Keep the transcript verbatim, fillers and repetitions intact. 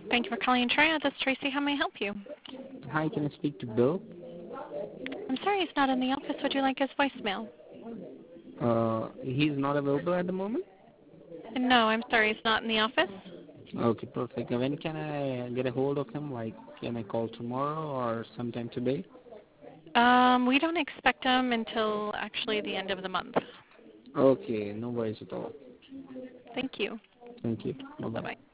Thank you for calling Triad. This is Tracy. How may I help you? Hi, can I speak to Bill? I'm sorry he's not in the office. Would you like his voicemail? Uh, he's not available at the moment? No, I'm sorry he's not in the office. Okay, perfect. Uh, When can I get a hold of him? Like, can I call tomorrow or sometime today? Um, we don't expect him until actually the end of the month. Okay, no worries at all. Thank you. Thank you. Bye-bye. Bye-bye.